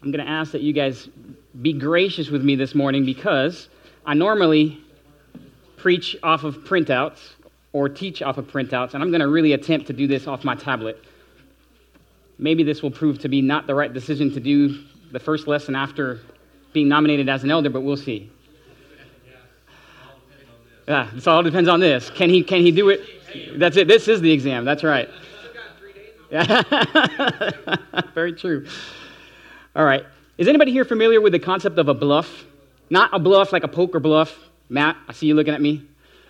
I'm going to ask that you guys be gracious with me this morning because I normally preach off of printouts or teach off of printouts, and I'm going to really attempt to do this off my tablet. Maybe this will prove to be not the right decision to do the first lesson after being nominated as an elder, but we'll see. Yeah, this all depends on this. Can he do it? That's it. This is the exam. That's right. Very true. All right. Is anybody here familiar with the concept of a bluff? Not a bluff like a poker bluff. Matt, I see you looking at me.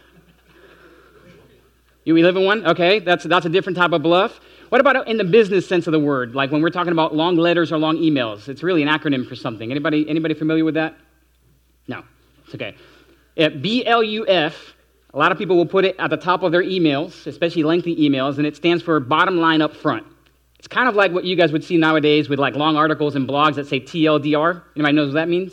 You live in one? Okay, that's a different type of bluff. What about in the business sense of the word? Like when we're talking about long letters or long emails. It's really an acronym for something. Anybody familiar with that? No. It's okay. BLUF, a lot of people will put it at the top of their emails, especially lengthy emails, and it stands for bottom line up front. It's kind of like what you guys would see nowadays with like long articles and blogs that say TLDR. Anybody knows what that means?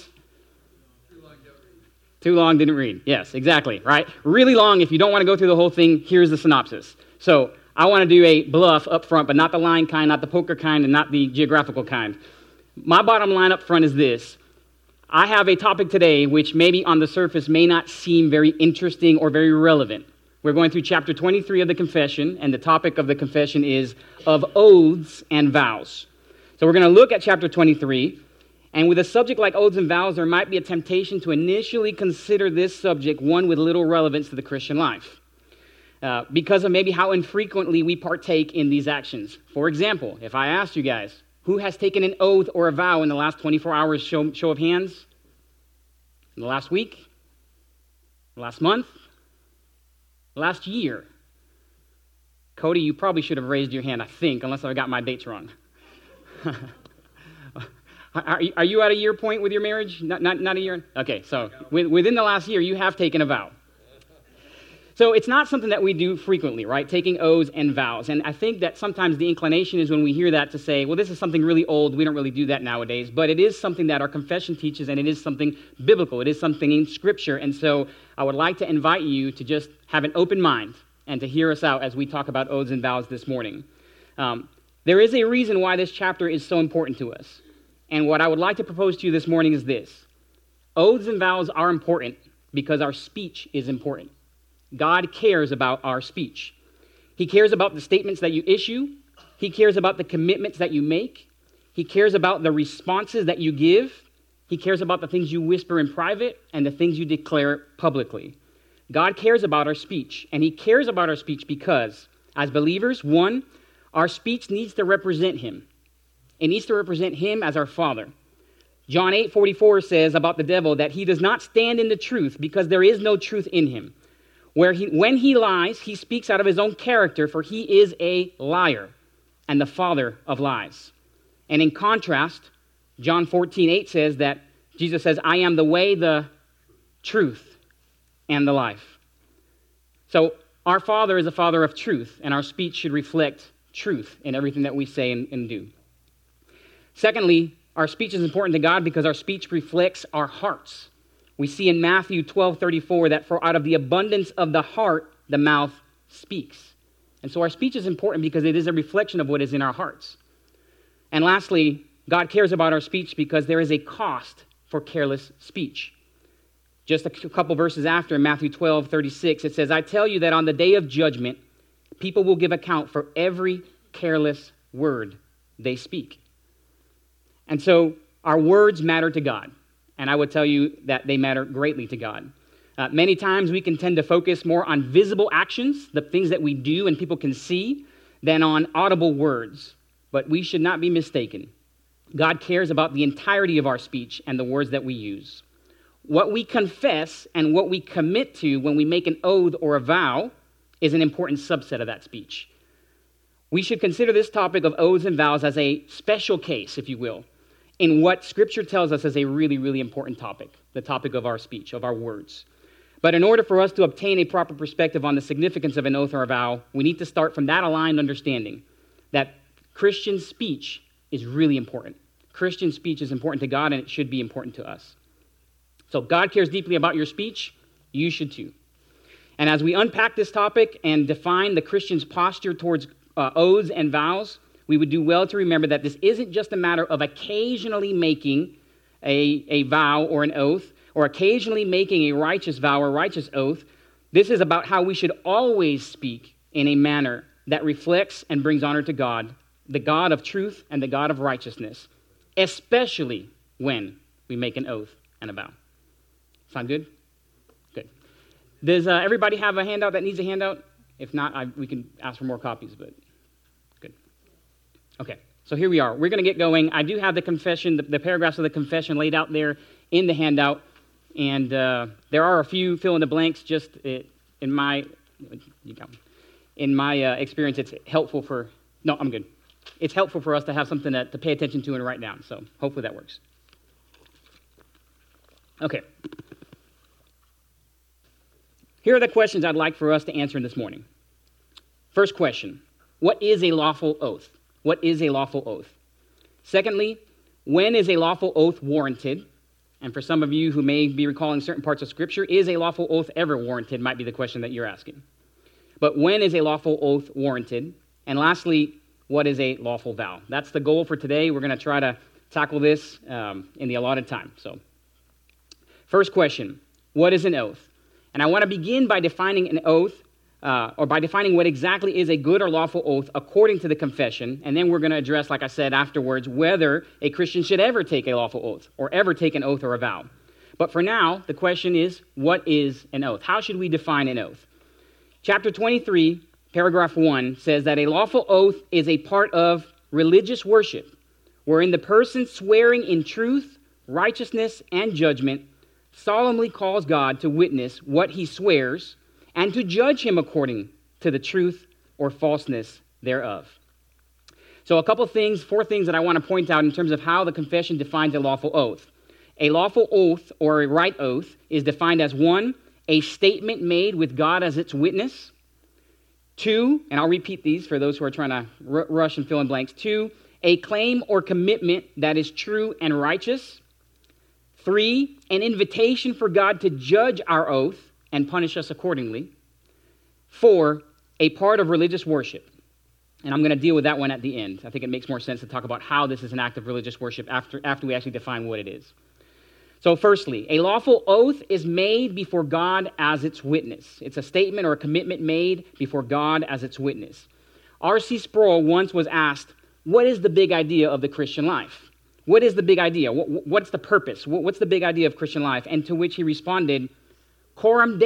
Too long, didn't read. Yes, exactly, right? Really long, if you don't want to go through the whole thing, here's the synopsis. So I want to do a bluff up front, but not the line kind, not the poker kind, and not the geographical kind. My bottom line up front is this. I have a topic today which maybe on the surface may not seem very interesting or very relevant. We're going through chapter 23 of the confession, and the topic of the confession is of oaths and vows. So we're going to look at chapter 23, and with a subject like oaths and vows, there might be a temptation to initially consider this subject one with little relevance to the Christian life because of maybe how infrequently we partake in these actions. For example, if I asked you guys, who has taken an oath or a vow in the last 24 hours, show of hands? In the last week? Last month? Last year? Cody, you probably should have raised your hand, I think, unless I got my dates wrong. Are you at a year point with your marriage? Not a year? Okay, so within the last year, you have taken a vow. So it's not something that we do frequently, right? Taking oaths and vows. And I think that sometimes the inclination is when we hear that to say, well, this is something really old. We don't really do that nowadays. But it is something that our confession teaches, and it is something biblical. It is something in Scripture. And so I would like to invite you to just have an open mind and to hear us out as we talk about oaths and vows this morning. There is a reason why this chapter is so important to us. And what I would like to propose to you this morning is this. Oaths and vows are important because our speech is important. God cares about our speech. He cares about the statements that you issue. He cares about the commitments that you make. He cares about the responses that you give. He cares about the things you whisper in private and the things you declare publicly. God cares about our speech, and he cares about our speech because, as believers, one, our speech needs to represent him. It needs to represent him as our Father. John 8:44 says about the devil that he does not stand in the truth because there is no truth in him. When he lies, he speaks out of his own character, for he is a liar and the father of lies. And in contrast, John 14:8 says that Jesus says, I am the way, the truth, and the life. So our Father is a Father of truth, and our speech should reflect truth in everything that we say and do. Secondly, our speech is important to God because our speech reflects our hearts. We see in Matthew 12:34 that for out of the abundance of the heart, the mouth speaks. And so our speech is important because it is a reflection of what is in our hearts. And lastly, God cares about our speech because there is a cost for careless speech. Just a couple verses after, in Matthew 12:36, it says, I tell you that on the day of judgment, people will give account for every careless word they speak. And so our words matter to God. And I would tell you that they matter greatly to God. Many times we can tend to focus more on visible actions, the things that we do and people can see, than on audible words. But we should not be mistaken. God cares about the entirety of our speech and the words that we use. What we confess and what we commit to when we make an oath or a vow is an important subset of that speech. We should consider this topic of oaths and vows as a special case, if you will, in what Scripture tells us is a really, really important topic, the topic of our speech, of our words. But in order for us to obtain a proper perspective on the significance of an oath or a vow, we need to start from that aligned understanding that Christian speech is really important. Christian speech is important to God, and it should be important to us. So God cares deeply about your speech. You should too. And as we unpack this topic and define the Christian's posture towards oaths and vows, we would do well to remember that this isn't just a matter of occasionally making a vow or an oath, or occasionally making a righteous vow or righteous oath. This is about how we should always speak in a manner that reflects and brings honor to God, the God of truth and the God of righteousness, especially when we make an oath and a vow. Sound good? Good. Does everybody have a handout that needs a handout? If not, we can ask for more copies, but good. Okay, so here we are. We're going to get going. I do have the confession, the paragraphs of the confession laid out there in the handout, and there are a few fill in the blanks. Just in my experience, it's helpful for. No, I'm good. It's helpful for us to have something to pay attention to and write down. So hopefully that works. Okay. Here are the questions I'd like for us to answer this morning. First question: what is a lawful oath? What is a lawful oath? Secondly, when is a lawful oath warranted? And for some of you who may be recalling certain parts of Scripture, is a lawful oath ever warranted? Might be the question that you're asking. But when is a lawful oath warranted? And lastly, what is a lawful vow? That's the goal for today. We're going to try to tackle this in the allotted time. So, first question: what is an oath? And I want to begin by defining an oath, or by defining what exactly is a good or lawful oath according to the confession. And then we're going to address, like I said afterwards, whether a Christian should ever take a lawful oath or ever take an oath or a vow. But for now, the question is, what is an oath? How should we define an oath? Chapter 23, paragraph 1 says that a lawful oath is a part of religious worship, wherein the person swearing in truth, righteousness, and judgment solemnly calls God to witness what he swears and to judge him according to the truth or falseness thereof. So four things that I want to point out in terms of how the confession defines a lawful oath. A lawful oath or a right oath is defined as 1, a statement made with God as its witness. 2, and I'll repeat these for those who are trying to rush and fill in blanks. 2, a claim or commitment that is true and righteous. 3, an invitation for God to judge our oath and punish us accordingly. 4, a part of religious worship. And I'm going to deal with that one at the end. I think it makes more sense to talk about how this is an act of religious worship after we actually define what it is. So firstly, a lawful oath is made before God as its witness. It's a statement or a commitment made before God as its witness. R.C. Sproul once was asked, what is the big idea of the Christian life? What is the big idea? What's the purpose? What's the big idea of Christian life? And to which he responded, Coram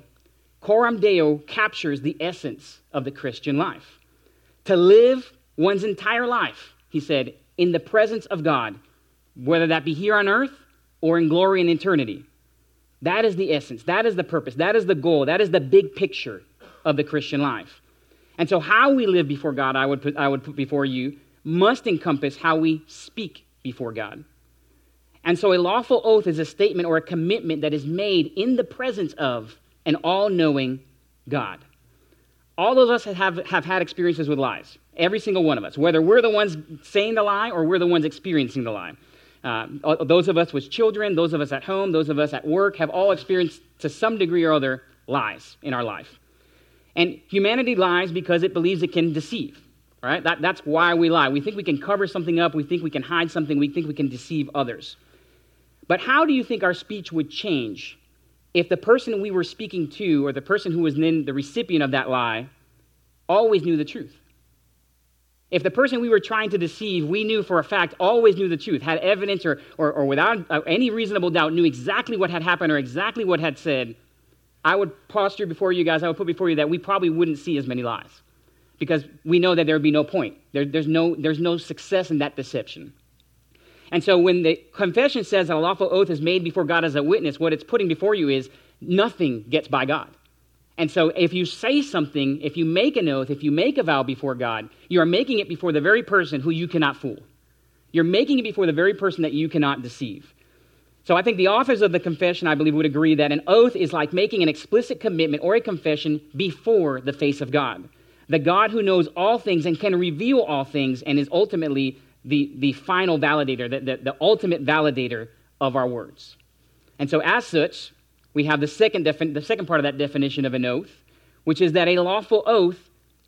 Deo captures the essence of the Christian life. To live one's entire life, he said, in the presence of God, whether that be here on earth or in glory and eternity. That is the essence. That is the purpose. That is the goal. That is the big picture of the Christian life. And so how we live before God, I would put before you, must encompass how we speak before God. And so a lawful oath is a statement or a commitment that is made in the presence of an all-knowing God. All of us have had experiences with lies. Every single one of us, whether we're the ones saying the lie or we're the ones experiencing the lie. Those of us with children, those of us at home, those of us at work have all experienced to some degree or other lies in our life. And humanity lies because it believes it can deceive. All right? That's why we lie. We think we can cover something up. We think we can hide something. We think we can deceive others. But how do you think our speech would change if the person we were speaking to or the person who was then the recipient of that lie always knew the truth? If the person we were trying to deceive, we knew for a fact, always knew the truth, had evidence or without any reasonable doubt, knew exactly what had happened or exactly what had said, I would posture before you guys, I would put before you that we probably wouldn't see as many lies because we know that there would be no point. There's no success in that deception. And so when the confession says that a lawful oath is made before God as a witness, what it's putting before you is nothing gets by God. And so if you say something, if you make an oath, if you make a vow before God, you are making it before the very person who you cannot fool. You're making it before the very person that you cannot deceive. So I think the authors of the confession, I believe, would agree that an oath is like making an explicit commitment or a confession before the face of God. The God who knows all things and can reveal all things and is ultimately the final validator, the ultimate validator of our words. And so as such, we have the second part of that definition of an oath, which is that a lawful oath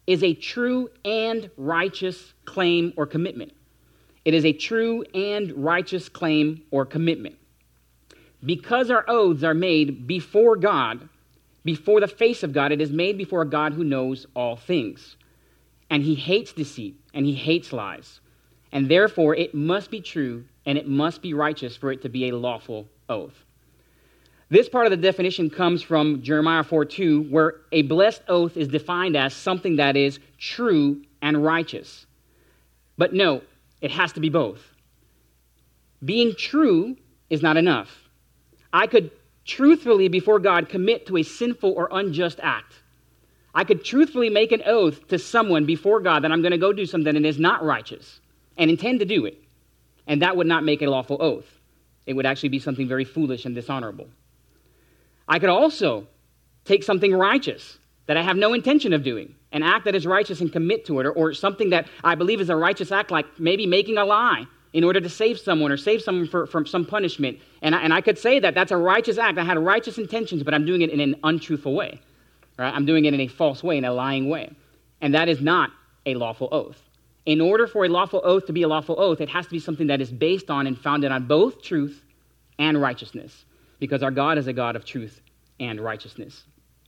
is a true and righteous claim or commitment. It is a true and righteous claim or commitment. Because our oaths are made before God, before the face of God, it is made before a God who knows all things. And he hates deceit, and he hates lies. And therefore, it must be true, and it must be righteous for it to be a lawful oath. This part of the definition comes from Jeremiah 4:2, where a blessed oath is defined as something that is true and righteous. But no, it has to be both. Being true is not enough. I could truthfully before God commit to a sinful or unjust act. I could truthfully make an oath to someone before God that I'm going to go do something that is not righteous and intend to do it. And that would not make a lawful oath. It would actually be something very foolish and dishonorable. I could also take something righteous that I have no intention of doing, an act that is righteous and commit to it, or something that I believe is a righteous act, like maybe making a lie in order to save someone or save someone from some punishment. And I could say that that's a righteous act. I had righteous intentions, but I'm doing it in an untruthful way. Right? I'm doing it in a false way, in a lying way. And that is not a lawful oath. In order for a lawful oath to be a lawful oath, it has to be something that is based on and founded on both truth and righteousness, because our God is a God of truth and righteousness.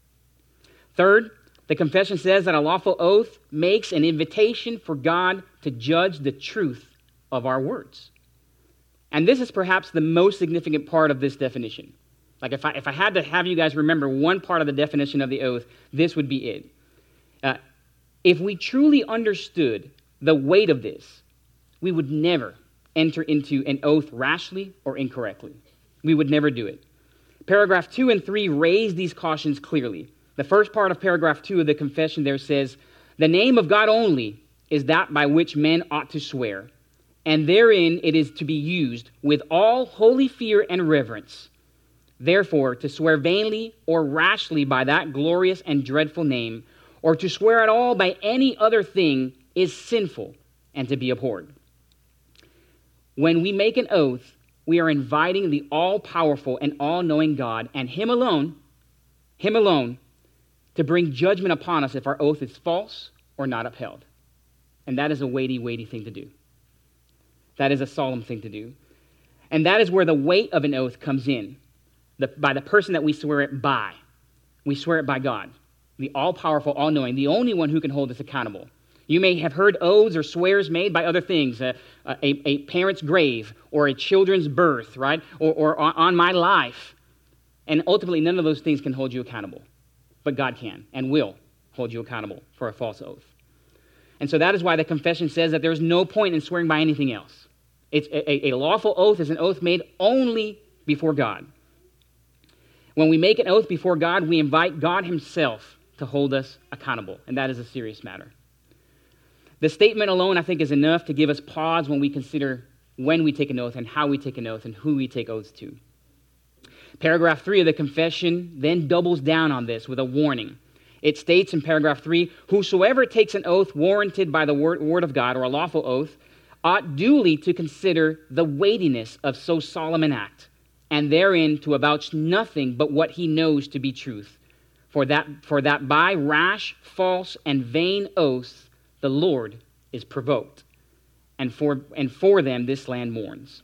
Third, the confession says that a lawful oath makes an invitation for God to judge the truth of our words. And this is perhaps the most significant part of this definition. Like if I had to have you guys remember one part of the definition of the oath, this would be it. If we truly understood the weight of this, we would never enter into an oath rashly or incorrectly. We would never do it. Paragraph 2 and 3 raise these cautions clearly. The first part of paragraph 2 of the confession there says, "The name of God only is that by which men ought to swear, and therein it is to be used with all holy fear and reverence. Therefore, to swear vainly or rashly by that glorious and dreadful name, or to swear at all by any other thing, is sinful and to be abhorred." When we make an oath, we are inviting the all-powerful and all-knowing God, and Him alone, to bring judgment upon us if our oath is false or not upheld. And that is a weighty, weighty thing to do. That is a solemn thing to do. And that is where the weight of an oath comes in, by the person that we swear it by. We swear it by God, the all-powerful, all-knowing, the only one who can hold us accountable. You may have heard oaths or swears made by other things, a parent's grave or a children's birth, right? Or on my life. And ultimately, none of those things can hold you accountable. But God can and will hold you accountable for a false oath. And so that is why the confession says that there's no point in swearing by anything else. It's a lawful oath is an oath made only before God. When we make an oath before God, we invite God Himself to hold us accountable. And that is a serious matter. The statement alone, I think, is enough to give us pause when we consider when we take an oath and how we take an oath and who we take oaths to. Paragraph 3 of the confession then doubles down on this with a warning. It states in paragraph 3, "Whosoever takes an oath warranted by the word of God, or a lawful oath, ought duly to consider the weightiness of so solemn an act, and therein to avouch nothing but what he knows to be truth. For that by rash, false, and vain oaths the Lord is provoked, and for them this land mourns."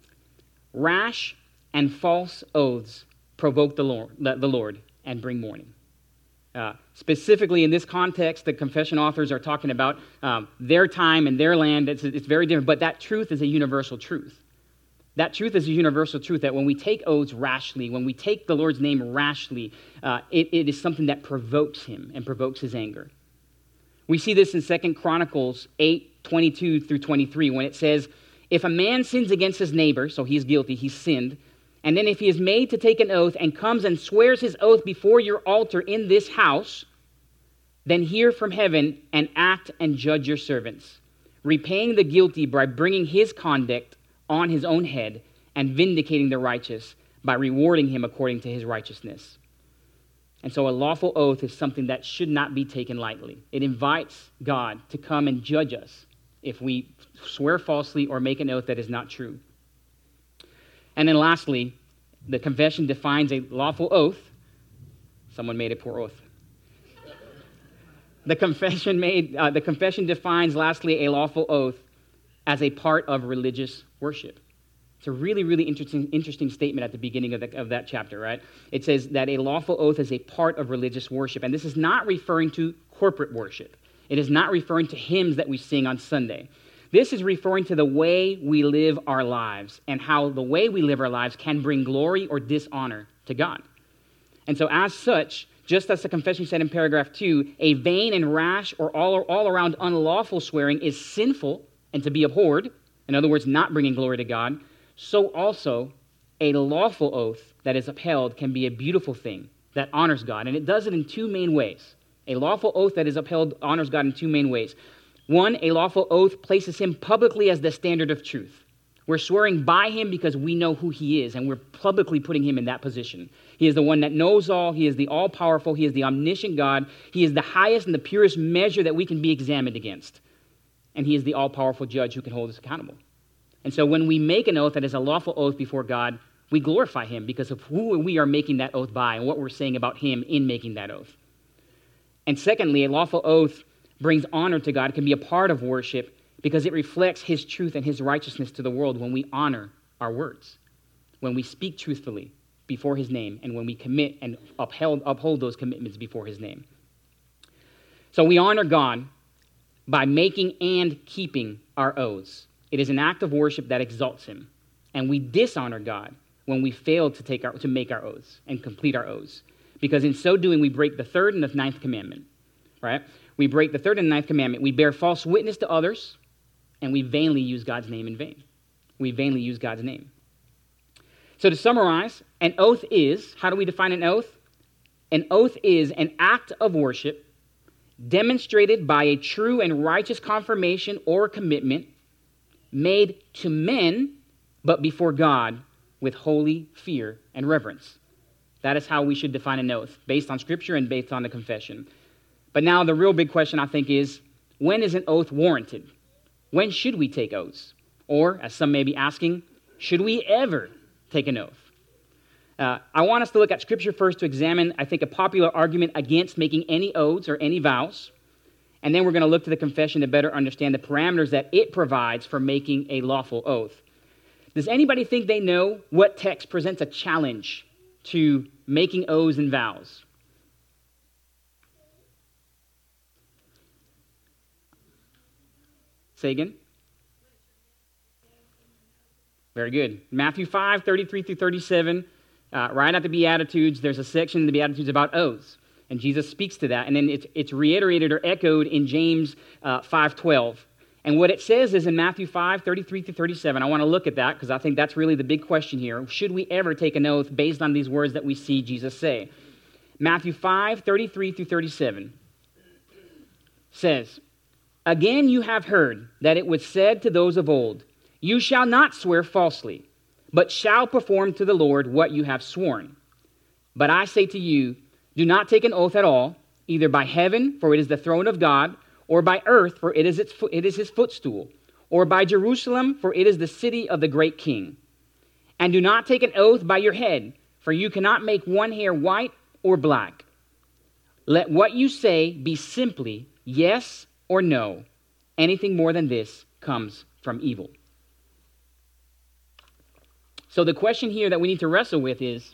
Rash and false oaths provoke the Lord and bring mourning. Specifically in this context, the confession authors are talking about their time and their land. It's very different, but that truth is a universal truth. That truth is a universal truth, that when we take oaths rashly, when we take the Lord's name rashly, it is something that provokes Him and provokes His anger. We see this in 2 Chronicles 8:22 through 23, when it says, "If a man sins against his neighbor," so he's guilty, he's sinned, "and then if he is made to take an oath and comes and swears his oath before your altar in this house, then hear from heaven and act and judge your servants, repaying the guilty by bringing his conduct on his own head and vindicating the righteous by rewarding him according to his righteousness." And so a lawful oath is something that should not be taken lightly. It invites God to come and judge us if we swear falsely or make an oath that is not true. And then lastly, the confession defines a lawful oath. Someone made a poor oath. The confession defines, lastly, a lawful oath as a part of religious worship. It's a really, really interesting statement at the beginning of that chapter, right? It says that a lawful oath is a part of religious worship. And this is not referring to corporate worship. It is not referring to hymns that we sing on Sunday. This is referring to the way we live our lives and how the way we live our lives can bring glory or dishonor to God. And so as such, just as the confession said in paragraph 2, a vain and rash or all around unlawful swearing is sinful and to be abhorred, in other words, not bringing glory to God, so also a lawful oath that is upheld can be a beautiful thing that honors God. And it does it in two main ways. A lawful oath that is upheld honors God in two main ways. One, a lawful oath places him publicly as the standard of truth. We're swearing by him because we know who he is, and we're publicly putting him in that position. He is the one that knows all. He is the all-powerful. He is the omniscient God. He is the highest and the purest measure that we can be examined against. And he is the all-powerful judge who can hold us accountable. And so when we make an oath that is a lawful oath before God, we glorify him because of who we are making that oath by and what we're saying about him in making that oath. And secondly, a lawful oath brings honor to God, can be a part of worship because it reflects his truth and his righteousness to the world when we honor our words, when we speak truthfully before his name, and when we commit and uphold those commitments before his name. So we honor God by making and keeping our oaths. It is an act of worship that exalts him. And we dishonor God when we fail to make our oaths and complete our oaths. Because in so doing, we break the third and the ninth commandment, right? We break the third and ninth commandment. We bear false witness to others, and we vainly use God's name in vain. We vainly use God's name. So to summarize, an oath is, how do we define an oath? An oath is an act of worship demonstrated by a true and righteous confirmation or commitment made to men, but before God with holy fear and reverence. That is how we should define an oath, based on Scripture and based on the confession. But now the real big question, I think, is, when is an oath warranted? When should we take oaths? Or, as some may be asking, should we ever take an oath? I want us to look at Scripture first to examine, I think, a popular argument against making any oaths or any vows. And then we're going to look to the confession to better understand the parameters that it provides for making a lawful oath. Does anybody think they know what text presents a challenge to making oaths and vows? Say again. Very good. Matthew 5, 33 through 37, right at the Beatitudes, there's a section in the Beatitudes about oaths. And Jesus speaks to that. And then it's reiterated or echoed in James 5:12. And what it says is in Matthew 5, 33 through 37, I want to look at that because I think that's really the big question here. Should we ever take an oath based on these words that we see Jesus say? Matthew 5, 33 through 37 says, "Again you have heard that it was said to those of old, 'You shall not swear falsely, but shall perform to the Lord what you have sworn.' But I say to you, do not take an oath at all, either by heaven, for it is the throne of God, or by earth, for it is his footstool, or by Jerusalem, for it is the city of the great king. And do not take an oath by your head, for you cannot make one hair white or black. Let what you say be simply yes or no. Anything more than this comes from evil." So the question here that we need to wrestle with is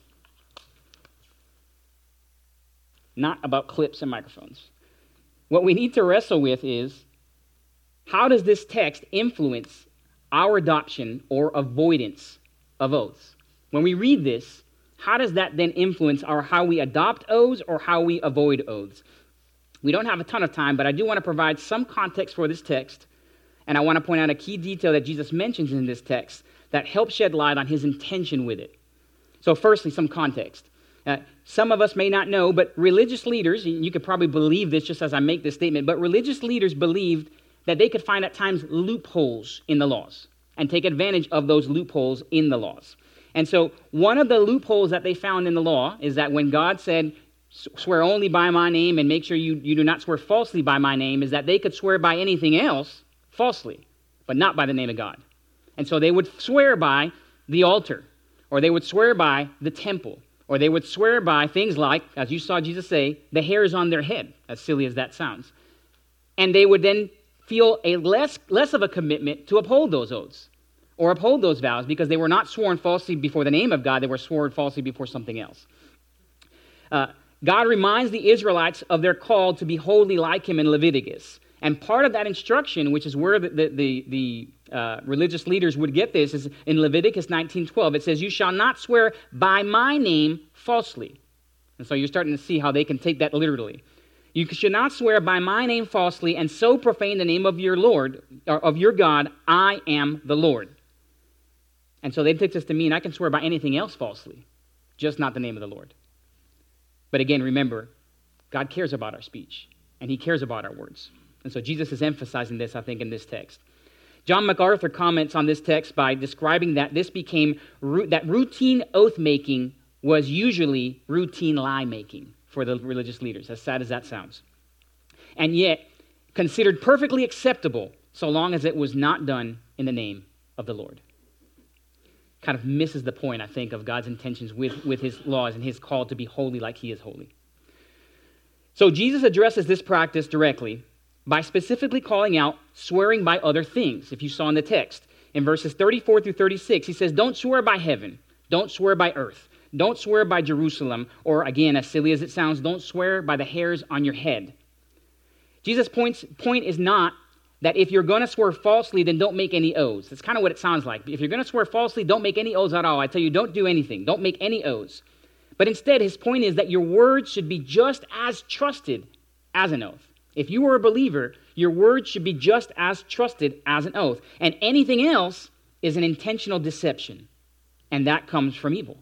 not about clips and microphones. What we need to wrestle with is, how does this text influence our adoption or avoidance of oaths? When we read this, how does that then influence how we adopt oaths or how we avoid oaths? We don't have a ton of time, but I do want to provide some context for this text, and I want to point out a key detail that Jesus mentions in this text that helps shed light on his intention with it. So firstly, some context. Some of us may not know, but religious leaders, and you could probably believe this just as I make this statement, but religious leaders believed that they could find at times loopholes in the laws and take advantage of those loopholes in the laws. And so one of the loopholes that they found in the law is that when God said, "Swear only by my name and make sure you do not swear falsely by my name," is that they could swear by anything else falsely, but not by the name of God. And so they would swear by the altar, or they would swear by the temple, Or they would swear by things like, as you saw Jesus say, the hairs on their head, as silly as that sounds. And they would then feel a less of a commitment to uphold those oaths or uphold those vows because they were not sworn falsely before the name of God, they were sworn falsely before something else. God reminds the Israelites of their call to be holy like him in Leviticus. And part of that instruction, which is where the religious leaders would get this, is in Leviticus 19:12. It says, "You shall not swear by my name falsely." And so you're starting to see how they can take that literally. "You should not swear by my name falsely and so profane the name of your Lord, or of your God. I am the Lord." And so they take this to mean I can swear by anything else falsely, just not the name of the Lord. But again, remember, God cares about our speech, and he cares about our words. And so Jesus is emphasizing this, I think, in this text. John MacArthur comments on this text by describing that this became, that routine oath-making was usually routine lie-making for the religious leaders, as sad as that sounds. And yet, considered perfectly acceptable so long as it was not done in the name of the Lord. Kind of misses the point, I think, of God's intentions with his laws and his call to be holy like he is holy. So Jesus addresses this practice directly by specifically calling out swearing by other things, if you saw in the text. In verses 34 through 36, he says, "Don't swear by heaven, don't swear by earth, don't swear by Jerusalem," or again, as silly as it sounds, don't swear by the hairs on your head. Jesus' point is not that if you're going to swear falsely, then don't make any oaths. That's kind of what it sounds like. If you're going to swear falsely, don't make any oaths at all. I tell you, don't do anything. Don't make any oaths. But instead, his point is that your words should be just as trusted as an oath. If you were a believer, your words should be just as trusted as an oath. And anything else is an intentional deception. And that comes from evil.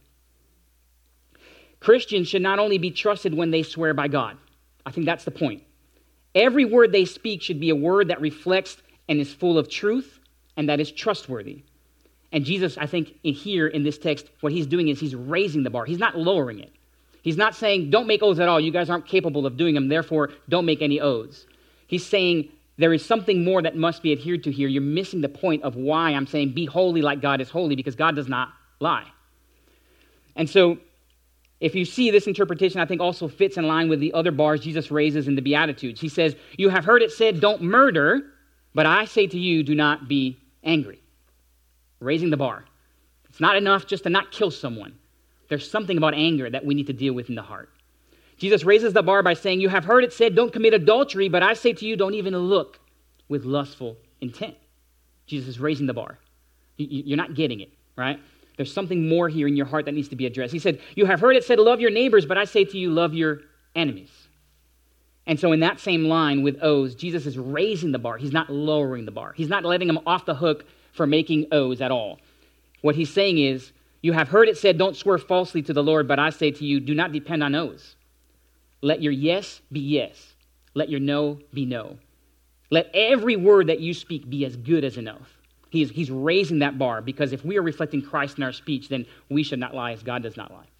Christians should not only be trusted when they swear by God. I think that's the point. Every word they speak should be a word that reflects and is full of truth and that is trustworthy. And Jesus, I think, here in this text, what he's doing is he's raising the bar. He's not lowering it. He's not saying, don't make oaths at all. You guys aren't capable of doing them, therefore don't make any oaths. He's saying there is something more that must be adhered to here. You're missing the point of why I'm saying be holy like God is holy, because God does not lie. And so, if you see this interpretation, I think also fits in line with the other bars Jesus raises in the Beatitudes. He says, "You have heard it said, don't murder, but I say to you, do not be angry." Raising the bar. It's not enough just to not kill someone. There's something about anger that we need to deal with in the heart. Jesus raises the bar by saying, "You have heard it said, don't commit adultery, but I say to you, don't even look with lustful intent." Jesus is raising the bar. You're not getting it, right? There's something more here in your heart that needs to be addressed. He said, "You have heard it said, love your neighbors, but I say to you, love your enemies." And so in that same line with oaths, Jesus is raising the bar. He's not lowering the bar. He's not letting them off the hook for making oaths at all. What he's saying is, you have heard it said, don't swear falsely to the Lord, but I say to you, do not depend on oaths. Let your yes be yes. Let your no be no. Let every word that you speak be as good as an oath. He's raising that bar, because if we are reflecting Christ in our speech, then we should not lie as God does not lie.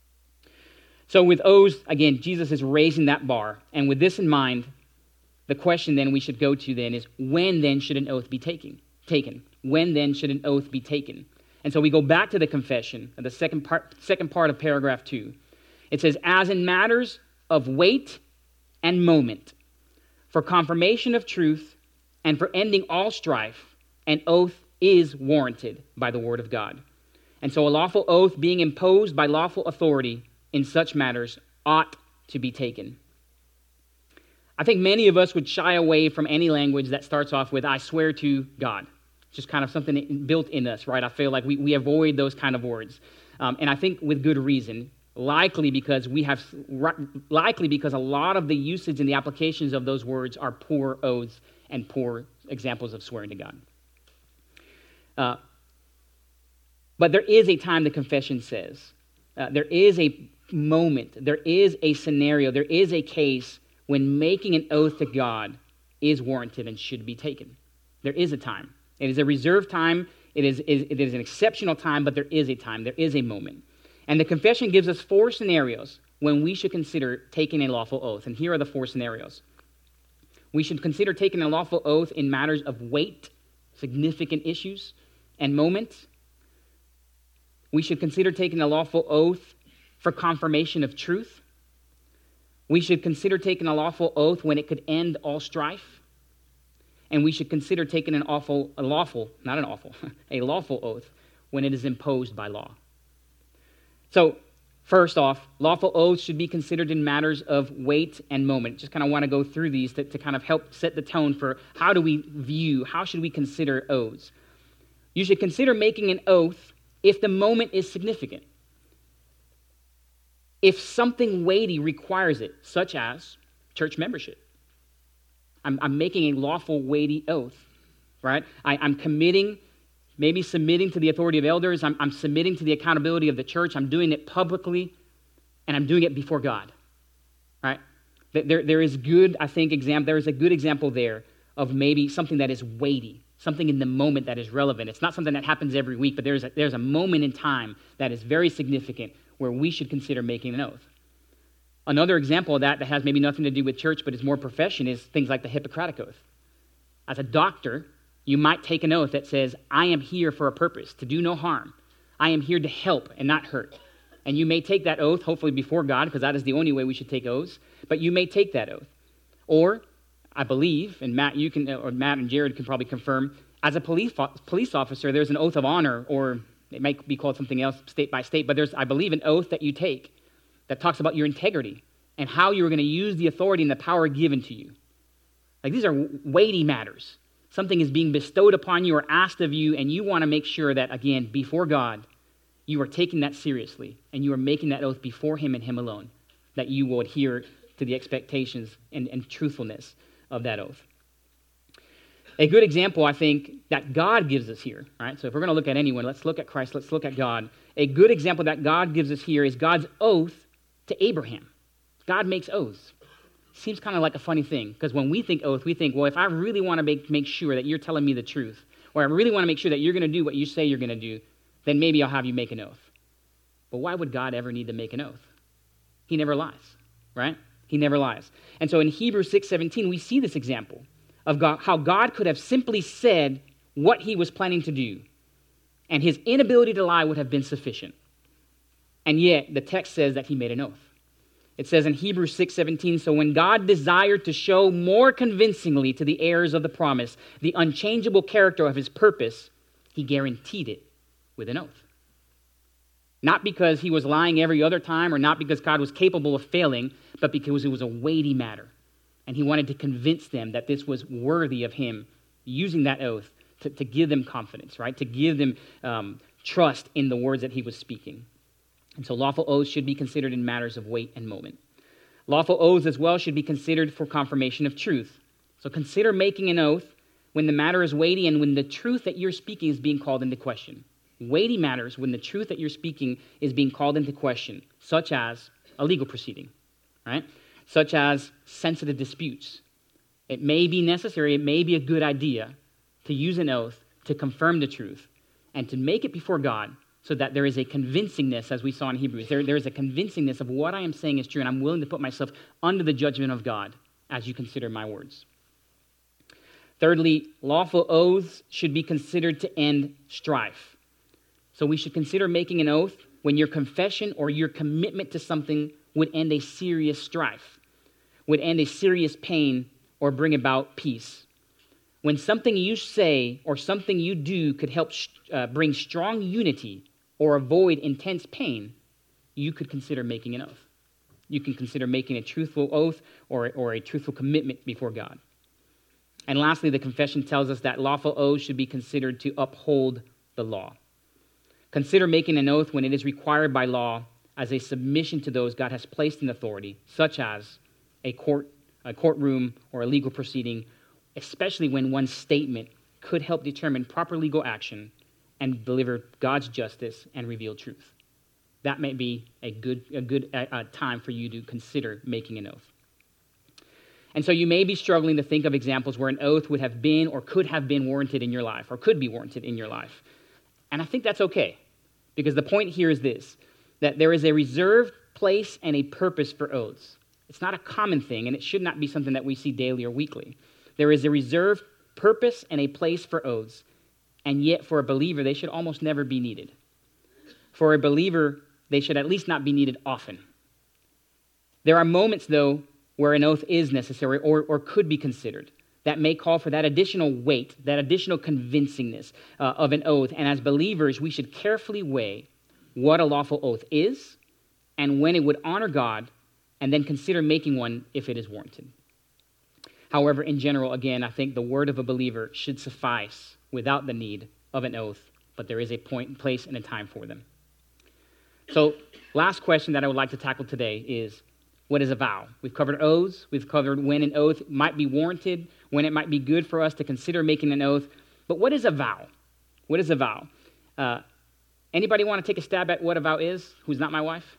So with oaths, again, Jesus is raising that bar. And with this in mind, the question then we should go to then is, when then should an oath be taken? When then should an oath be taken? And so we go back to the confession, the second part of paragraph 2. It says, "As in matters of weight and moment, for confirmation of truth and for ending all strife, an oath is warranted by the word of God. And so a lawful oath being imposed by lawful authority in such matters ought to be taken." I think many of us would shy away from any language that starts off with, "I swear to God." It's just kind of something built in us, right? I feel like we avoid those kind of words. And I think with good reason, likely because a lot of the usage and the applications of those words are poor oaths and poor examples of swearing to God. But there is a time, the confession says. There is a moment, there is a scenario, there is a case when making an oath to God is warranted and should be taken. There is a time. It is a reserved time. It is an exceptional time, but there is a time. There is a moment. And the confession gives us 4 scenarios when we should consider taking a lawful oath. And here are the 4 scenarios. We should consider taking a lawful oath in matters of weight, significant issues, and moment. We should consider taking a lawful oath for confirmation of truth. We should consider taking a lawful oath when it could end all strife. And we should consider taking a lawful oath when it is imposed by law. So, first off, lawful oaths should be considered in matters of weight and moment. Just kind of want to go through these to kind of help set the tone for how should we consider oaths. You should consider making an oath if the moment is significant. If something weighty requires it, such as church membership. I'm making a lawful, weighty oath, right? I'm committing, maybe submitting to the authority of elders. I'm submitting to the accountability of the church. I'm doing it publicly, and I'm doing it before God, right? There is a good example there of maybe something that is weighty, something in the moment that is relevant. It's not something that happens every week, but there's a moment in time that is very significant where we should consider making an oath. Another example of that has maybe nothing to do with church, but is more profession, is things like the Hippocratic Oath. As a doctor, you might take an oath that says, I am here for a purpose, to do no harm. I am here to help and not hurt. And you may take that oath, hopefully before God, because that is the only way we should take oaths, but you may take that oath. Or, I believe, and Matt and Jared can probably confirm, as a police officer, there's an oath of honor, or it might be called something else state by state, but there's, I believe, an oath that you take that talks about your integrity and how you are going to use the authority and the power given to you. Like, these are weighty matters. Something is being bestowed upon you or asked of you, and you want to make sure that, again, before God, you are taking that seriously, and you are making that oath before Him and Him alone, that you will adhere to the expectations and truthfulness of that oath. A good example, I think, that God gives us here, right? So if we're going to look at anyone, let's look at Christ, let's look at God. A good example that God gives us here is God's oath to Abraham. God makes oaths. Seems kind of like a funny thing, because when we think oath, we think, well, if I really want to make sure that you're telling me the truth, or I really want to make sure that you're going to do what you say you're going to do, then maybe I'll have you make an oath. But why would God ever need to make an oath? He never lies, right? He never lies. And so in Hebrews 6:17, we see this example of God, how God could have simply said what He was planning to do, and His inability to lie would have been sufficient. And yet, the text says that He made an oath. It says in Hebrews 6:17, so when God desired to show more convincingly to the heirs of the promise the unchangeable character of His purpose, He guaranteed it with an oath. Not because He was lying every other time, or not because God was capable of failing, but because it was a weighty matter. And He wanted to convince them that this was worthy of Him using that oath to give them confidence, right? To give them trust in the words that He was speaking. And so lawful oaths should be considered in matters of weight and moment. Lawful oaths as well should be considered for confirmation of truth. So consider making an oath when the matter is weighty and when the truth that you're speaking is being called into question. Weighty matters when the truth that you're speaking is being called into question, such as a legal proceeding, right? Such as sensitive disputes. It may be necessary, it may be a good idea to use an oath to confirm the truth and to make it before God, so that there is a convincingness, as we saw in Hebrews. There is a convincingness of what I am saying is true, and I'm willing to put myself under the judgment of God as you consider my words. Thirdly, lawful oaths should be considered to end strife. So we should consider making an oath when your confession or your commitment to something would end a serious strife, would end a serious pain, or bring about peace. When something you say or something you do could help bring strong unity or avoid intense pain, you could consider making an oath. You can consider making a truthful oath or a truthful commitment before God. And lastly, the confession tells us that lawful oaths should be considered to uphold the law. Consider making an oath when it is required by law as a submission to those God has placed in authority, such as a courtroom or a legal proceeding, especially when one's statement could help determine proper legal action and deliver God's justice and reveal truth. That may be a good time for you to consider making an oath. And so you may be struggling to think of examples where an oath would have been or could have been warranted in your life, or could be warranted in your life. And I think that's okay, because the point here is this, that there is a reserved place and a purpose for oaths. It's not a common thing, and it should not be something that we see daily or weekly. There is a reserved purpose and a place for oaths, and yet for a believer, they should almost never be needed. For a believer, they should at least not be needed often. There are moments, though, where an oath is necessary or could be considered that may call for that additional weight, that additional convincingness of an oath. And as believers, we should carefully weigh what a lawful oath is and when it would honor God, and then consider making one if it is warranted. However, in general, again, I think the word of a believer should suffice without the need of an oath, but there is a point, place, and a time for them. So, last question that I would like to tackle today is, what is a vow? We've covered oaths. We've covered when an oath might be warranted, when it might be good for us to consider making an oath. But what is a vow? What is a vow? Anybody want to take a stab at what a vow is, who's not my wife?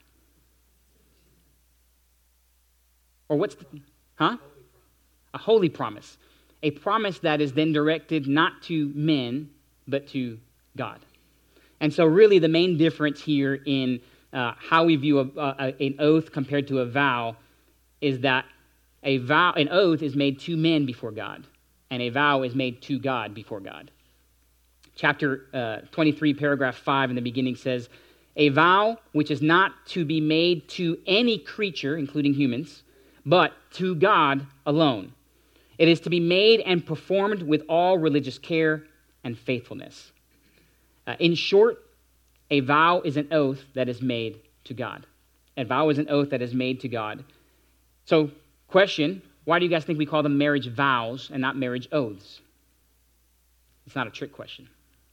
Or what's a holy promise. A promise that is then directed not to men, but to God. And so really the main difference here in how we view an oath compared to a vow is that an oath is made to men before God, and a vow is made to God before God. Chapter 23, paragraph 5 in the beginning says, a vow which is not to be made to any creature, including humans, but to God alone. It is to be made and performed with all religious care and faithfulness. In short, a vow is an oath that is made to God. A vow is an oath that is made to God. So, question, why do you guys think we call them marriage vows and not marriage oaths? It's not a trick question.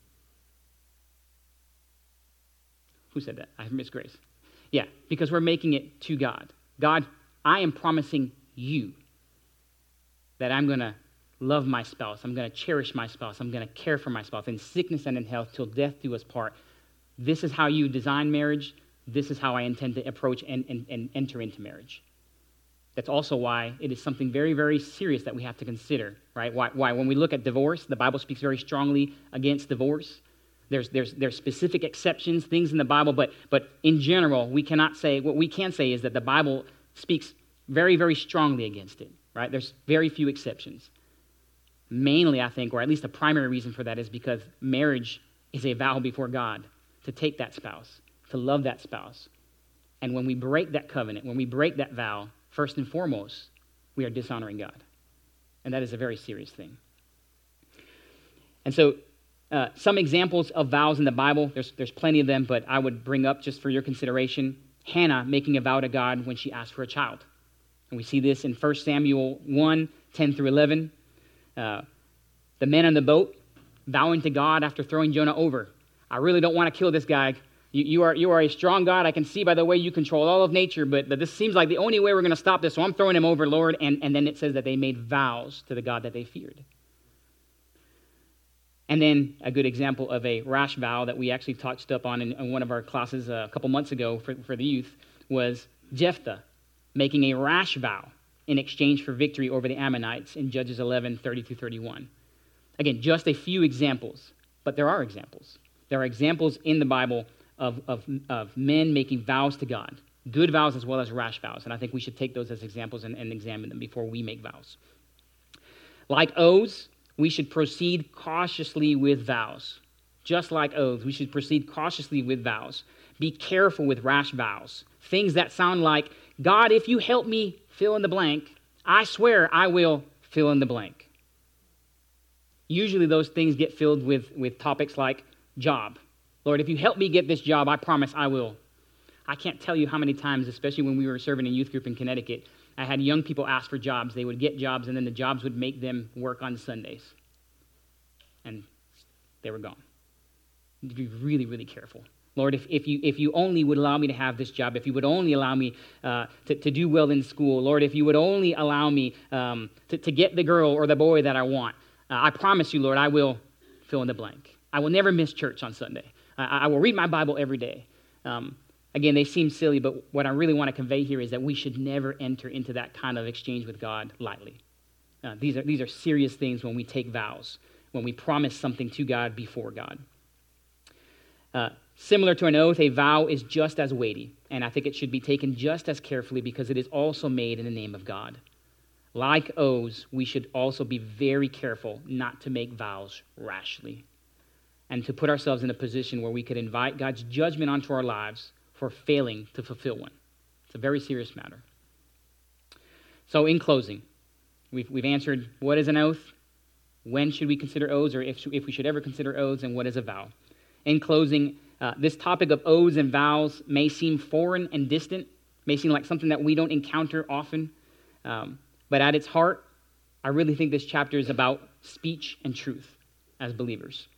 Who said that? I have Miss Grace. Yeah, because we're making it to God. God, I am promising you that I'm going to love my spouse. I'm going to cherish my spouse. I'm going to care for my spouse in sickness and in health till death do us part. This is how you design marriage. This is how I intend to approach and enter into marriage. That's also why it is something very, very serious that we have to consider, right? Why? When we look at divorce, the Bible speaks very strongly against divorce. There's specific exceptions, things in the Bible, but in general, we cannot say, what we can say is that the Bible speaks very, very strongly against it, right? There's very few exceptions. Mainly, I think, or at least the primary reason for that is because marriage is a vow before God to take that spouse, to love that spouse. And when we break that covenant, when we break that vow, first and foremost, we are dishonoring God. And that is a very serious thing. And so, some examples of vows in the Bible, there's plenty of them, but I would bring up just for your consideration, Hannah making a vow to God when she asked for a child. And we see this in 1 Samuel 1, 10 through 11. The men on the boat vowing to God after throwing Jonah over. I really don't want to kill this guy. You are a strong God. I can see by the way you control all of nature, but this seems like the only way we're going to stop this, so I'm throwing him over, Lord. And then it says that they made vows to the God that they feared. And then a good example of a rash vow that we actually touched up on in one of our classes a couple months ago for the youth was Jephthah making a rash vow in exchange for victory over the Ammonites in Judges 11, 30 through 31. Again, just a few examples, but there are examples. There are examples in the Bible of men making vows to God, good vows as well as rash vows, and I think we should take those as examples and examine them before we make vows. Like oaths, we should proceed cautiously with vows. Just like oaths, we should proceed cautiously with vows. Be careful with rash vows. Things that sound like, God, if you help me fill in the blank, I swear I will fill in the blank. Usually those things get filled with topics like job. Lord, if you help me get this job, I promise I will. I can't tell you how many times, especially when we were serving a youth group in Connecticut, I had young people ask for jobs. They would get jobs, and then the jobs would make them work on Sundays. And they were gone. You have to be really, really careful. Lord, if you only would allow me to have this job, if you would only allow me to do well in school, Lord, if you would only allow me to get the girl or the boy that I want, I promise you, Lord, I will fill in the blank. I will never miss church on Sunday. I will read my Bible every day. Again, they seem silly, but what I really want to convey here is that we should never enter into that kind of exchange with God lightly. These are serious things when we take vows, when we promise something to God before God. Similar to an oath, a vow is just as weighty, and I think it should be taken just as carefully because it is also made in the name of God. Like oaths, we should also be very careful not to make vows rashly and to put ourselves in a position where we could invite God's judgment onto our lives for failing to fulfill one. It's a very serious matter. So in closing, we've answered what is an oath, when should we consider oaths, or if we should ever consider oaths, and what is a vow. In closing, this topic of oaths and vows may seem foreign and distant, may seem like something that we don't encounter often, but at its heart, I really think this chapter is about speech and truth as believers.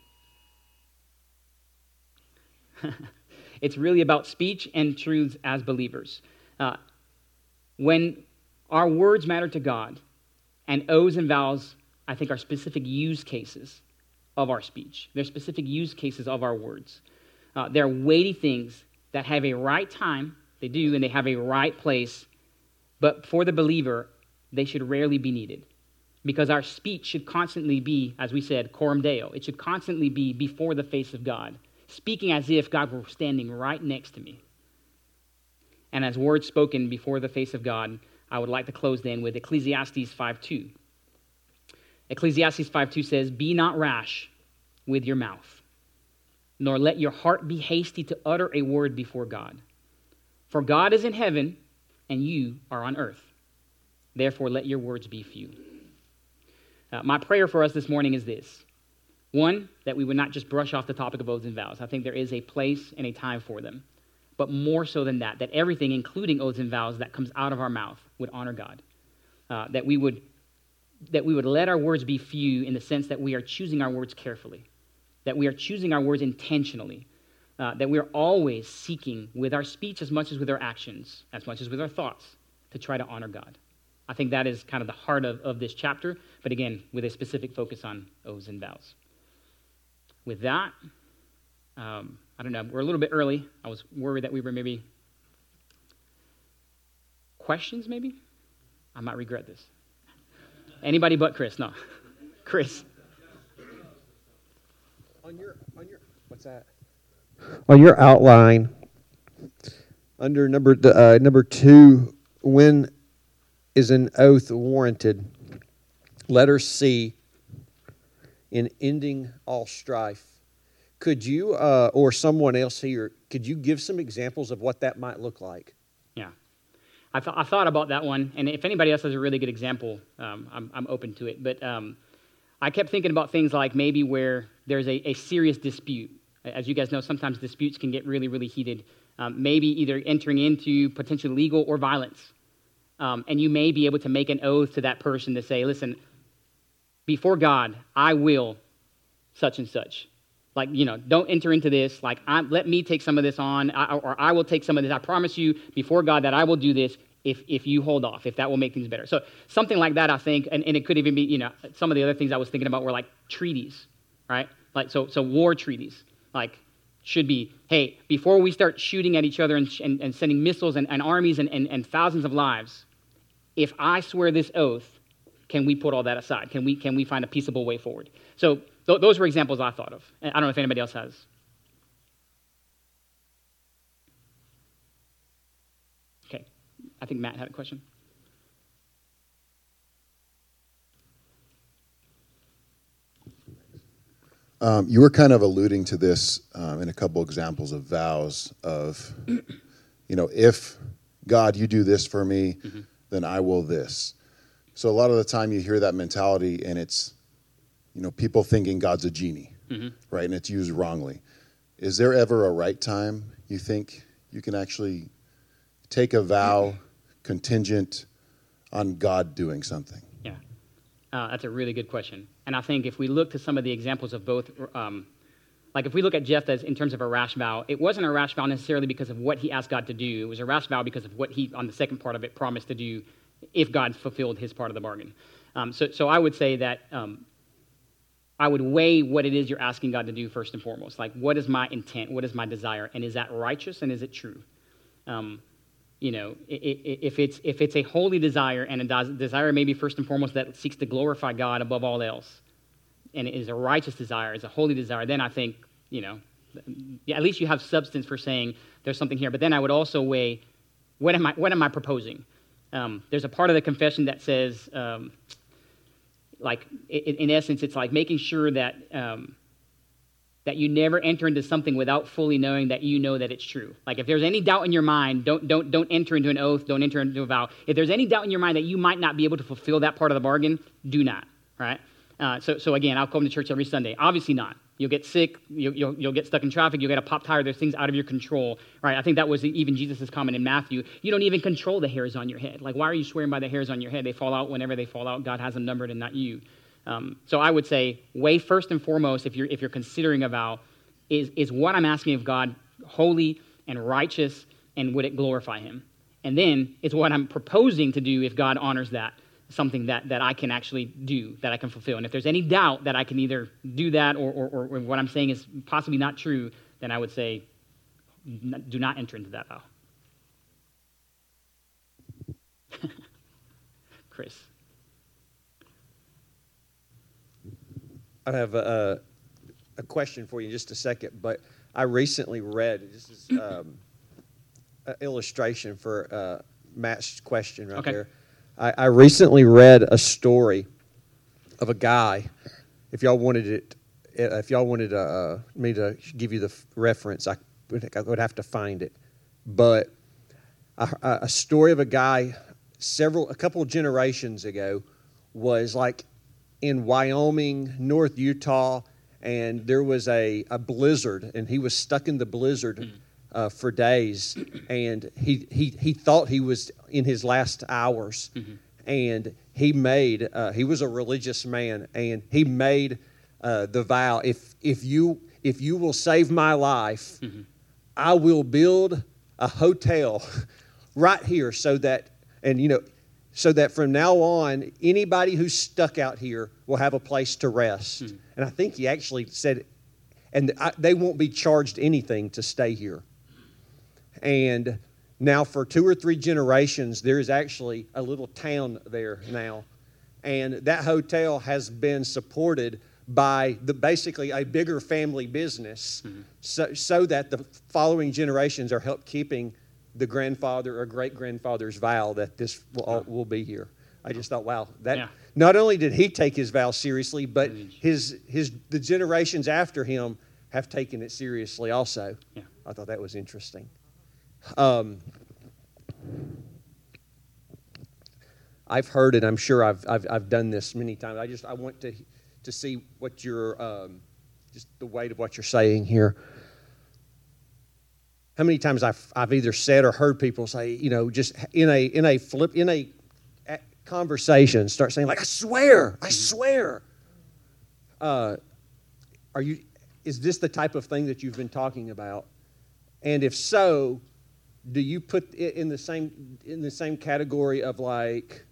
It's really about speech and truths as believers. When our words matter to God, and oaths and vows, I think, are specific use cases of our speech. They're specific use cases of our words. They're weighty things that have a right time, they do, and they have a right place, but for the believer, they should rarely be needed. Because our speech should constantly be, as we said, coram Deo. It should constantly be before the face of God, speaking as if God were standing right next to me. And as words spoken before the face of God, I would like to close then with Ecclesiastes 5:2. Ecclesiastes 5:2 says, "Be not rash with your mouth, nor let your heart be hasty to utter a word before God. For God is in heaven, and you are on earth. Therefore let your words be few." My prayer for us this morning is this. One, that we would not just brush off the topic of oaths and vows. I think there is a place and a time for them. But more so than that everything, including oaths and vows, that comes out of our mouth would honor God. That we would let our words be few in the sense that we are choosing our words carefully, that we are choosing our words intentionally, that we are always seeking with our speech as much as with our actions, as much as with our thoughts, to try to honor God. I think that is kind of the heart of this chapter, but again, with a specific focus on oaths and vows. With that, I don't know, we're a little bit early. I was worried that we were maybe questions, maybe? I might regret this. Anybody but Chris? No. Chris. On your what's that? On your outline, under number 2, when is an oath warranted? Letter C, in ending all strife. Could you, or someone else here, could you give some examples of what that might look like? Yeah. I thought about that one, and if anybody else has a really good example, I'm open to it. But I kept thinking about things like maybe where there's a serious dispute. As you guys know, sometimes disputes can get really, really heated. Maybe either entering into potential legal or violence. And you may be able to make an oath to that person to say, listen, before God, I will such and such. Like, don't enter into this. Like, let me take some of this on, or I will take some of this. I promise you before God that I will do this if you hold off, if that will make things better. So something like that, I think, and it could even be, some of the other things I was thinking about were like treaties, right? Like, so war treaties, like, should be, hey, before we start shooting at each other and sending missiles and armies and thousands of lives, if I swear this oath, can we put all that aside? Can we find a peaceable way forward? So those were examples I thought of. I don't know if anybody else has. Okay. I think Matt had a question. You were kind of alluding to this in a couple examples of vows of, if God, you do this for me, then I will this. So a lot of the time you hear that mentality and it's, people thinking God's a genie, right? And it's used wrongly. Is there ever a right time you think you can actually take a vow contingent on God doing something? Yeah, that's a really good question. And I think if we look to some of the examples of both, like if we look at Jephthah in terms of a rash vow, it wasn't a rash vow necessarily because of what he asked God to do. It was a rash vow because of what he, on the second part of it, promised to do if God fulfilled his part of the bargain. So I would say that I would weigh what it is you're asking God to do first and foremost. Like, what is my intent? What is my desire? And is that righteous and is it true? If it's a holy desire and a desire maybe first and foremost that seeks to glorify God above all else, and it is a righteous desire, is a holy desire, then I think, at least you have substance for saying there's something here. But then I would also weigh, what am I proposing? There's a part of the confession that says, in essence, it's like making sure that that you never enter into something without fully knowing that you know that it's true. Like if there's any doubt in your mind, don't enter into an oath, don't enter into a vow. If there's any doubt in your mind that you might not be able to fulfill that part of the bargain, do not, right? So again, I'll come to church every Sunday. Obviously not. You'll get sick. You'll get stuck in traffic. You'll get a pop tire. There's things out of your control, right? I think that was even Jesus' comment in Matthew. You don't even control the hairs on your head. Like, why are you swearing by the hairs on your head? They fall out whenever they fall out. God has them numbered and not you. So I would say, weigh first and foremost, if you're considering a vow, is what I'm asking of God holy and righteous, and would it glorify him? And then it's what I'm proposing to do if God honors that, something that I can actually do, that I can fulfill. And if there's any doubt that I can either do that or what I'm saying is possibly not true, then I would say do not enter into that vow. Chris. I have a question for you in just a second, but I recently read, this is an illustration for Matt's question right there. I recently read a story of a guy. If y'all wanted me to give you the reference, I would have to find it. But a story of a guy a couple of generations ago was like in Wyoming, North Utah, and there was a blizzard, and he was stuck in the blizzard for days, and he thought he was in his last hours, and he was a religious man, and he made the vow, if you will save my life, I will build a hotel right here so that from now on, anybody who's stuck out here will have a place to rest. And I think he actually said, they won't be charged anything to stay here. And now for 2 or 3 generations, there is actually a little town there now. And that hotel has been supported by basically a bigger family business, so that the following generations are help keeping the grandfather or great-grandfather's vow that this will be here. I just thought, wow, not only did he take his vow seriously, but the generations after him have taken it seriously also. Yeah. I thought that was interesting. I've heard it. I'm sure I've done this many times. I want to see what your just the weight of what you're saying here. How many times I've either said or heard people say, just in a conversation, start saying like, I swear. Is this the type of thing that you've been talking about? And if so, do you put it in the same category of like,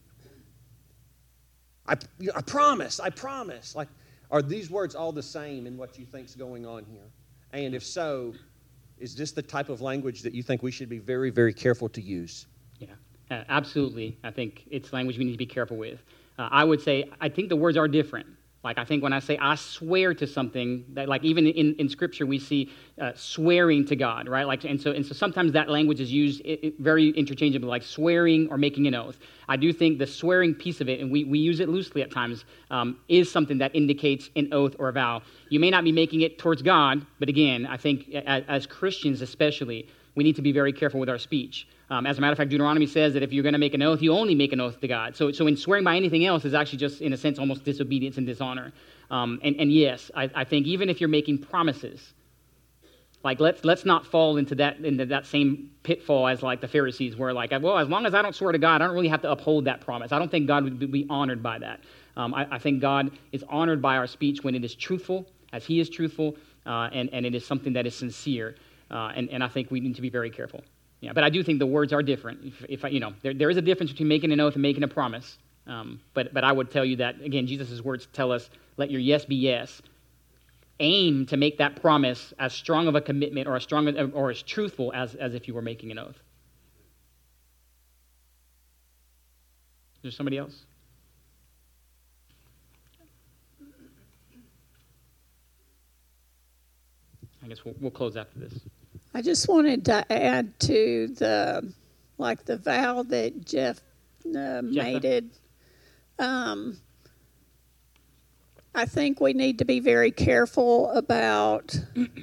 I promise? Like, are these words all the same in what you think's going on here? And if so, is this the type of language that you think we should be very, very careful to use? Yeah, absolutely. I think it's language we need to be careful with. I would say I think the words are different. Like I think when I say I swear to something, that like even in Scripture we see swearing to God, right? Like and so sometimes that language is used very interchangeably, like swearing or making an oath. I do think the swearing piece of it, and we use it loosely at times, is something that indicates an oath or a vow. You may not be making it towards God, but again, I think as Christians especially, we need to be very careful with our speech. As a matter of fact, Deuteronomy says that if you're going to make an oath, you only make an oath to God. So in swearing by anything else is actually just, in a sense, almost disobedience and dishonor. And yes, I think even if you're making promises, like let's not fall into that same pitfall as like the Pharisees, where like, well, as long as I don't swear to God, I don't really have to uphold that promise. I don't think God would be honored by that. I think God is honored by our speech when it is truthful, as He is truthful, and it is something that is sincere. And I think we need to be very careful. Yeah, but I do think the words are different. If there is a difference between making an oath and making a promise. But I would tell you that, again, Jesus' words tell us, let your yes be yes. Aim to make that promise as strong of a commitment or as truthful as if you were making an oath. Is there somebody else? I guess we'll close after this. I just wanted to add to the vow that Jeff made it. I think we need to be very careful about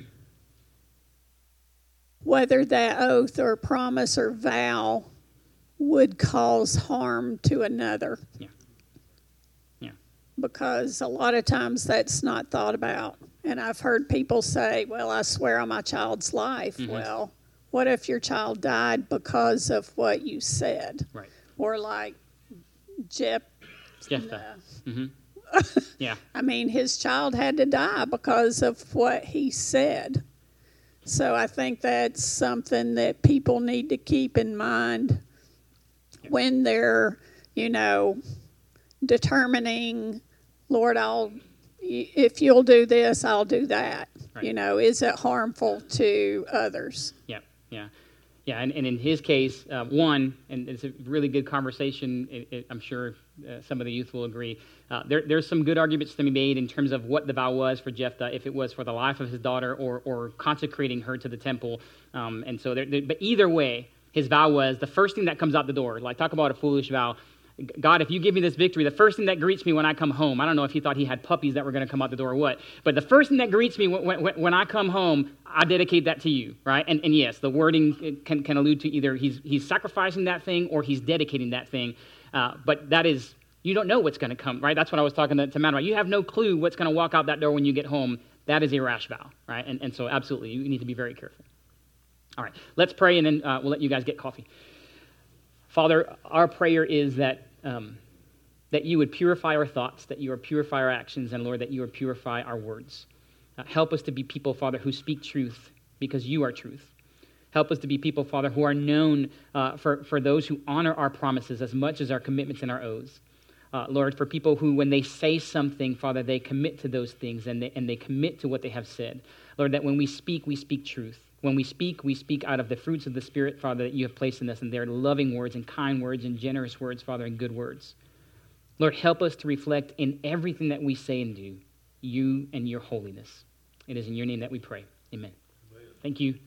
whether that oath or promise or vow would cause harm to another. Yeah. Yeah. Because a lot of times that's not thought about. And I've heard people say, well, I swear on my child's life. Mm-hmm. Well, what if your child died because of what you said? Right. Or like Jephthah. Mm-hmm. Yeah. I mean, his child had to die because of what he said. So I think that's something that people need to keep in mind when they're, determining, Lord, if you'll do this, I'll do that. Right. Is it harmful to others? Yeah. Yeah. Yeah, and in his case, one, and it's a really good conversation, I'm sure some of the youth will agree, there's some good arguments to be made in terms of what the vow was for Jephthah, if it was for the life of his daughter or consecrating her to the temple. And so, but either way, his vow was the first thing that comes out the door. Like, talk about a foolish vow. God, if you give me this victory, the first thing that greets me when I come home, I don't know if he thought he had puppies that were going to come out the door or what, but the first thing that greets me when I come home, I dedicate that to you, right? And yes, the wording can allude to either he's sacrificing that thing or he's dedicating that thing, but that is, you don't know what's going to come, right? That's what I was talking to Matt about. You have no clue what's going to walk out that door when you get home. That is a rash vow, right? And so absolutely, you need to be very careful. All right, let's pray, and then we'll let you guys get coffee. Father, our prayer is that you would purify our thoughts, that you would purify our actions, and Lord, that you would purify our words. Help us to be people, Father, who speak truth because you are truth. Help us to be people, Father, who are known for those who honor our promises as much as our commitments and our oaths. Lord, for people who, when they say something, Father, they commit to those things and they commit to what they have said. Lord, that when we speak truth. When we speak out of the fruits of the Spirit, Father, that you have placed in us, and they're loving words and kind words and generous words, Father, and good words. Lord, help us to reflect in everything that we say and do, you and your holiness. It is in your name that we pray. Amen. Thank you.